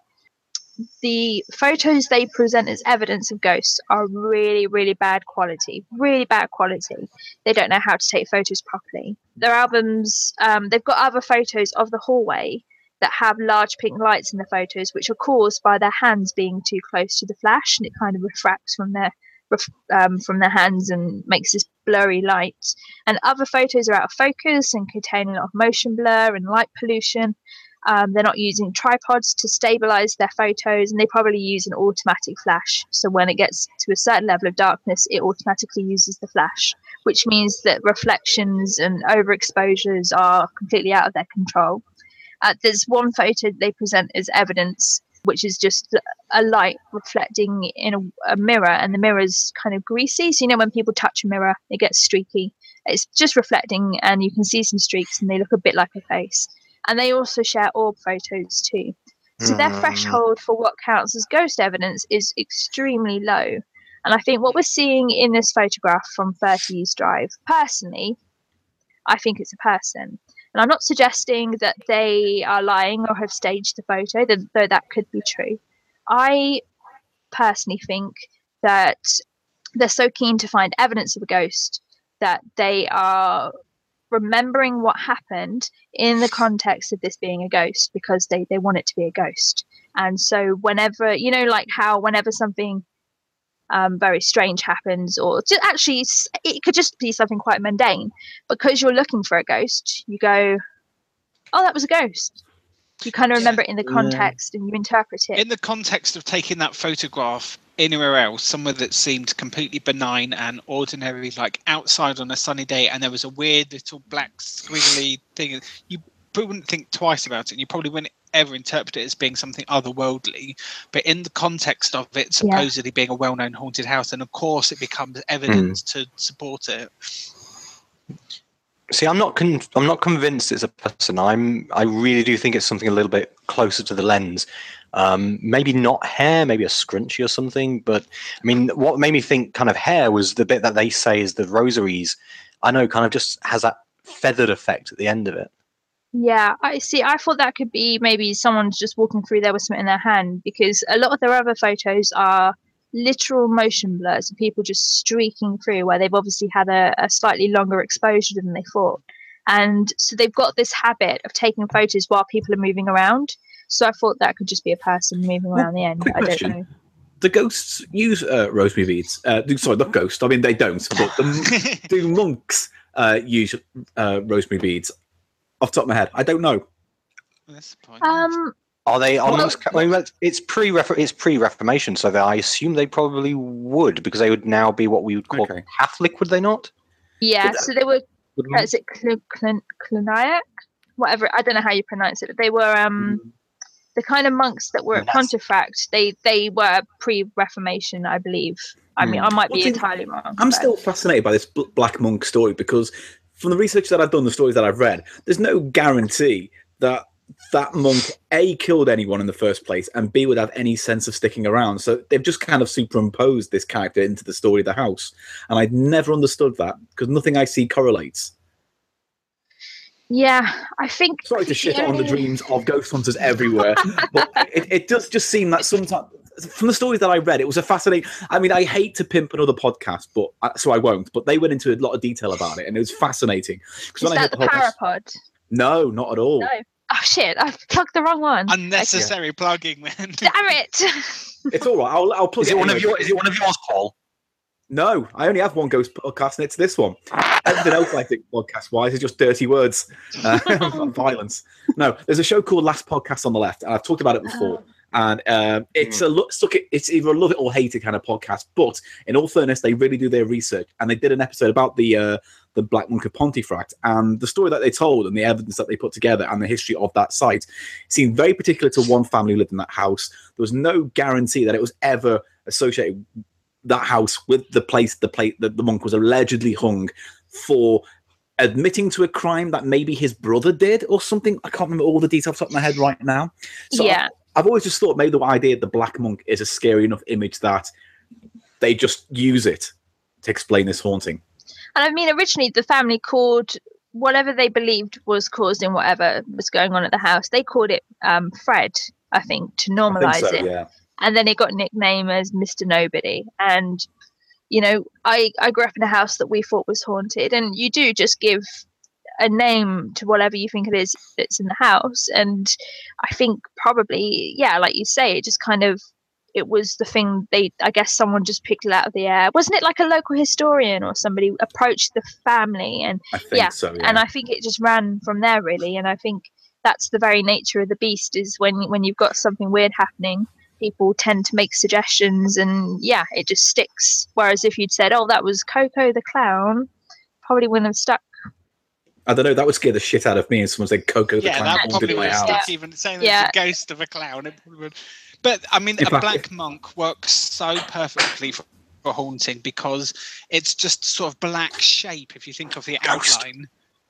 the photos they present as evidence of ghosts are really, really bad quality. Really bad quality. They don't know how to take photos properly. Their albums, um, they've got other photos of the hallway that have large pink lights in the photos, which are caused by their hands being too close to the flash, and it kind of refracts from their um, from their hands and makes this blurry light. And other photos are out of focus and contain a lot of motion blur and light pollution. Um, they're not using tripods to stabilize their photos, and they probably use an automatic flash. So when it gets to a certain level of darkness, it automatically uses the flash, which means that reflections and overexposures are completely out of their control. Uh, there's one photo they present as evidence, which is just a light reflecting in a, a mirror, and the mirror's kind of greasy. So, you know, when people touch a mirror, it gets streaky. It's just reflecting, and you can see some streaks, and they look a bit like a face. And they also share orb photos too. So their Mm. threshold for what counts as ghost evidence is extremely low. And I think what we're seeing in this photograph from thirty East Drive, personally, I think it's a person. And I'm not suggesting that they are lying or have staged the photo, though that could be true. I personally think that they're so keen to find evidence of a ghost that they are remembering what happened in the context of this being a ghost, because they, they want it to be a ghost. And so whenever, you know, like how whenever something um, very strange happens, or just actually it could just be something quite mundane, because you're looking for a ghost, you go, oh, that was a ghost. You kind of remember it in the context, and you interpret it. In the context of taking that photograph anywhere else, somewhere that seemed completely benign and ordinary, like outside on a sunny day, and there was a weird little black squiggly thing, you wouldn't think twice about it. You probably wouldn't ever interpret it as being something otherworldly. But in the context of it supposedly yeah. being a well-known haunted house, and of course it becomes evidence mm. to support it. See, I'm not con- I'm not convinced it's a person. I'm I really do think it's something a little bit closer to the lens. Um, maybe not hair, maybe a scrunchie or something. But I mean, what made me think kind of hair was the bit that they say is the rosaries. I know, kind of just has that feathered effect at the end of it. Yeah, I see. I thought that could be maybe someone's just walking through there with something in their hand, because a lot of their other photos are literal motion blurs of people just streaking through, where they've obviously had a, a slightly longer exposure than they thought. And so they've got this habit of taking photos while people are moving around. So I thought that could just be a person moving around well, the end. I don't question. know. Do ghosts use uh, rosemary beads? Uh, do, sorry, not ghosts. I mean, they don't. But the, do monks uh, use uh, rosemary beads? Off the top of my head, I don't know. Um, Are they? Are well, I mean, it's pre it's pre-Reformation, so they, I assume they probably would, because they would now be what we would call okay. Catholic, would they not? Yeah. Would so they were. Uh, is it Cluniac? Whatever. I don't know how you pronounce it. They were um, mm. the kind of monks that were at Pontefract. They they were pre-Reformation, I believe. I mean, mm. I might be well, entirely wrong. I'm but. still fascinated by this black monk story, because from the research that I've done, the stories that I've read, there's no guarantee that that monk A killed anyone in the first place, and B would have any sense of sticking around. So they've just kind of superimposed this character into the story of the house, and I'd never understood that, because nothing I see correlates. Yeah, I think. Sorry to shit only... on the dreams of ghost hunters everywhere, but it, it does just seem that sometimes, from the stories that I read, it was a fascinating. I mean, I hate to pimp another podcast, but so I won't. But they went into a lot of detail about it, and it was fascinating. Is when that I the Parapod? House, no, not at all. No. Oh shit! I've plugged the wrong one. Unnecessary okay. plugging, man. Damn it! It's all right. I'll, I'll plug is it. it one of your? Is it one of yours, Paul? No, I only have one ghost podcast, and it's this one. Everything else I think podcast-wise is just dirty words, uh, violence. No, there's a show called Last Podcast on the Left, and I've talked about it before. And um, it's a look. It's either a love it or hate it kind of podcast. But in all fairness, they really do their research, and they did an episode about the uh, the Black Monk of Pontefract, and the story that they told, and the evidence that they put together, and the history of that site seemed very particular to one family who lived in that house. There was no guarantee that it was ever associated that house with the place the place that the monk was allegedly hung for admitting to a crime that maybe his brother did or something. I can't remember all the details off the top of my head right now. So yeah. I've, I've always just thought maybe the idea of the Black Monk is a scary enough image that they just use it to explain this haunting. And I mean, originally the family called whatever they believed was causing whatever was going on at the house, they called it um, Fred, I think, to normalize so, it. Yeah. And then it got nicknamed as Mister Nobody. And, you know, I, I grew up in a house that we thought was haunted. And you do just give a name to whatever you think it is that's in the house. And I think probably, yeah, like you say, it just kind of, it was the thing they, I guess someone just picked it out of the air. Wasn't it like a local historian or somebody approached the family? And I think yeah, so, yeah. and I think it just ran from there, really. And I think that's the very nature of the beast, is when when you've got something weird happening, people tend to make suggestions, and yeah, it just sticks. Whereas if you'd said, oh, that was Coco the clown, probably wouldn't have stuck. I don't know, that would scare the shit out of me if someone said Coco the yeah, clown that haunted probably my would house. stick, even saying Yeah. there's a ghost of a clown. It would. But I mean, In a fact, black if- monk works so perfectly for, for haunting because it's just sort of black shape. If you think of the Ghost. outline,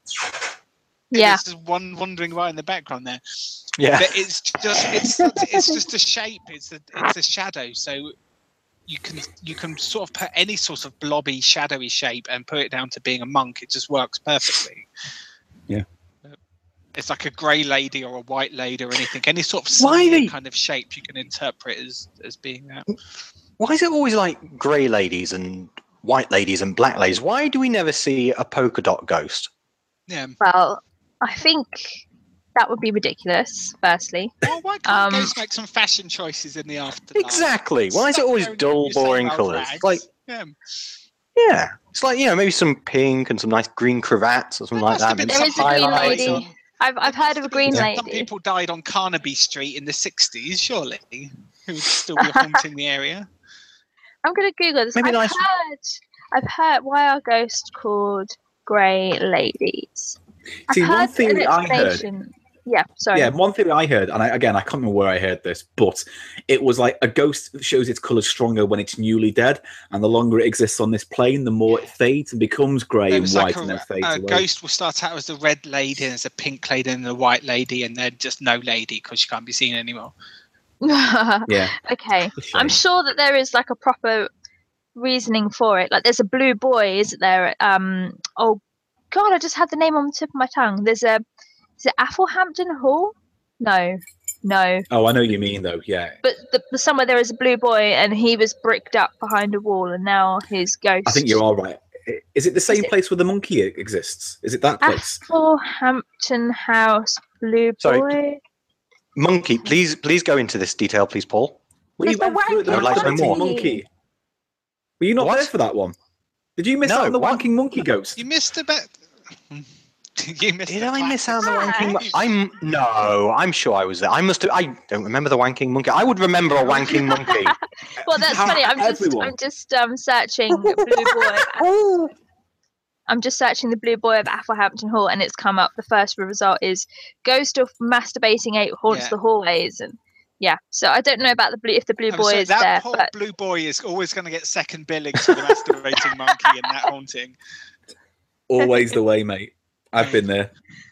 Yeah. there's one wandering right in the background there. Yeah. But it's just it's it's just a shape. It's a it's a shadow. So you can you can sort of put any sort of blobby, shadowy shape and put it down to being a monk. It just works perfectly. Yeah. It's like a grey lady or a white lady or anything. Any sort of Why smear they- kind of shape you can interpret as as being that. Why is it always like grey ladies and white ladies and black ladies? Why do we never see a polka dot ghost? Yeah. Well, I think that would be ridiculous, firstly. Well, why can't Um, ghosts make some fashion choices in the afterlife? Exactly. Why is it Stop always wearing dull, your same boring old colours? rags. Like, yeah. yeah, it's like, you know, maybe some pink and some nice green cravats or something There like must have that. been Maybe There some is a green highlights lady. and- I've I've heard of a green Some lady. people died on Carnaby Street in the sixties, surely, who would still be haunting the area. I'm gonna Google this. Maybe I've nice- heard I've heard why are ghosts called grey ladies? I've See, one heard theory an I heard- explanation. Yeah, sorry. Yeah, one theory I heard, and I, again, I can't remember where I heard this, but it was like a ghost shows its colours stronger when it's newly dead, and the longer it exists on this plane, the more it fades and becomes grey There and was white like and then a, fades a away. ghost will start out as a red lady, and there's a pink lady, and a white lady, and then just no lady because she can't be seen anymore. Yeah. Okay. It's a I'm shame. sure that there is like a proper reasoning for it. Like there's a blue boy, isn't there? Um oh god, I just had the name on the tip of my tongue. There's a is it Applehampton Hall? No. No. Oh, I know what you mean, though, yeah. But the, the, somewhere there is a blue boy and he was bricked up behind a wall and now his ghost I think you're all right. I- Is it the same it- place where the monkey exists? Is it that place? Applehampton House Blue Sorry. Boy. Monkey, please, please go into this detail, please, Paul. Well, you There's the went through it, the wanking I would like to know wanking more. monkey. Were you not What? there for that one? Did you miss No, out on the what? wanking monkey ghost? You missed a bit. you missed Did the I miss out on the classics. wanking monkey? I'm no, I'm sure I was there. I must have. I don't remember the wanking monkey. I would remember a wanking monkey. Well, that's How- funny. I'm just everyone. I'm just um searching Blue Boy. I'm just searching the Blue Boy of Applehampton Hall, and it's come up. The first result is ghost of masturbating ape haunts Yeah. the hallways, and yeah. So I don't know about the blue if the Blue I'm Boy sorry, is that there, poor but blue boy is always going to get second billing for the masturbating monkey in that haunting. Always the way, mate. I've been there.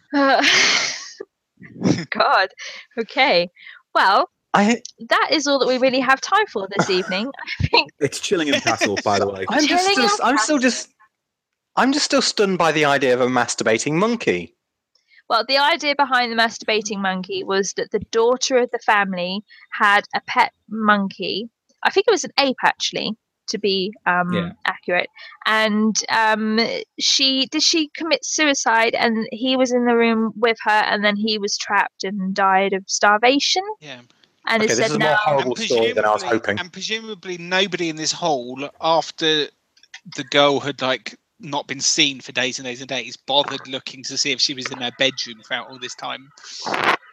God. Okay. Well, I, that is all that we really have time for this evening. I think. It's Chillingham Castle, by the way. I'm just, Chilling still, out I'm still just, I'm just still stunned by the idea of a masturbating monkey. Well, the idea behind the masturbating monkey was that the daughter of the family had a pet monkey. I think it was an ape, actually, to be um, Yeah. accurate. And um, she did she commit suicide, and he was in the room with her, and then he was trapped and died of starvation. Yeah. And Okay, it this is said a more now. horrible story than I was presumably- hoping. And presumably nobody in this hole, after the girl had like not been seen for days and days and days, bothered looking to see if she was in her bedroom throughout all this time.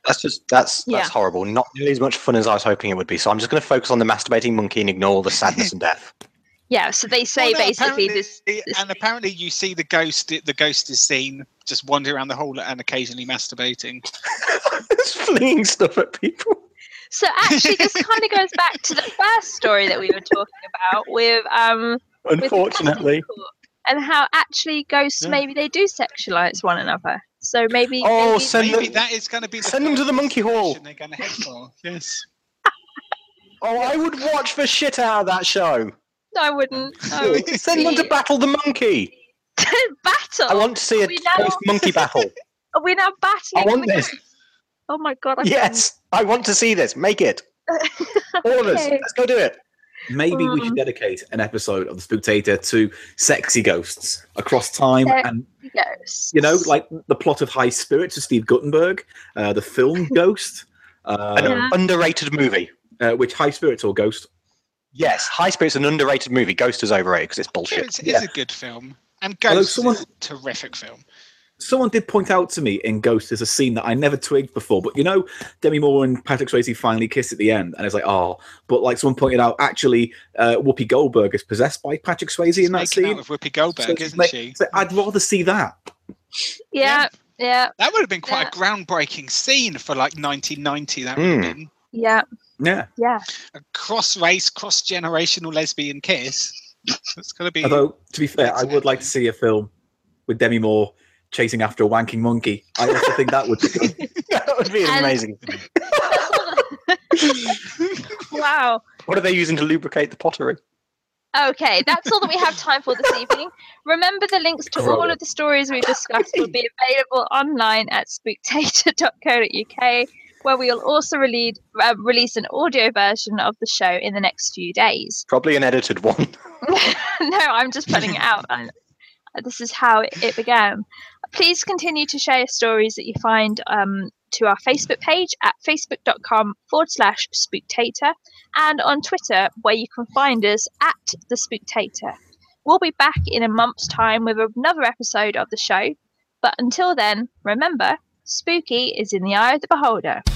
That's just that's Yeah. that's horrible. Not nearly as much fun as I was hoping it would be. So I'm just going to focus on the masturbating monkey and ignore all the sadness and death. Yeah, so they say Well, no, basically apparently- this, this And apparently, you see the ghost. The ghost is seen just wandering around the hall and occasionally masturbating. It's flinging stuff at people. So actually, this kind of goes back to the first story that we were talking about with um with the Unfortunately. Catholic court, and how actually ghosts Yeah. maybe they do sexualize one another. So maybe Oh, maybe, send Maybe them- that is going to be the send them to first the monkey hall. destination They're going to head for. Yes. Oh, I would watch the shit out of that show. I wouldn't. I would Send them to be- battle the monkey. battle. I want to see a Are we now- ghost monkey battle. Are we now battling? I want the this. ghosts? Oh my god! I Yes, I want to see this. Make it. All of us. Okay. Let's go do it. Maybe we Mm. should dedicate an episode of the Spooktator to sexy ghosts across time Sex- and, Ghosts. you know, like the plot of High Spirits of Steve Guttenberg, uh, the film Ghost, uh, An Yeah. underrated movie. uh, which High Spirits or Ghost? Yes, High Spirit's an underrated movie. Ghost is overrated because it's bullshit. It's, it's Yeah. a good film. And Although Ghost someone- is a terrific film. Someone did point out to me in Ghost there's a scene that I never twigged before, but you know, Demi Moore and Patrick Swayze finally kiss at the end, and it's like, oh, but like someone pointed out, actually, uh, Whoopi Goldberg is possessed by Patrick Swayze She's in that making out scene. with Whoopi Goldberg, So it's isn't like- she? it's like, I'd rather see that. Yeah, yeah, That would have been quite Yeah. a groundbreaking scene for like nineteen ninety. That would have Mm. been yeah, Yeah. yeah. a cross-race, cross-generational lesbian kiss. It's going to be. Although, to be fair, I would like to see a film with Demi Moore chasing after a wanking monkey. I also think that would be good. That would be And- amazing. Wow. What are they using to lubricate the pottery? Okay, that's all that we have time for this evening. Remember, the links to all Grow. of the stories we've discussed will be available online at spooktator dot co dot uk, where we will also release, uh, release an audio version of the show in the next few days. Probably an edited one. No, I'm just putting it out. And this is how it, it began. Please continue to share stories that you find um, to our Facebook page at facebook.com forward slash spooktator and on Twitter, where you can find us at the Spooktator. We'll be back in a month's time with another episode of the show. But until then, remember, spooky is in the eye of the beholder.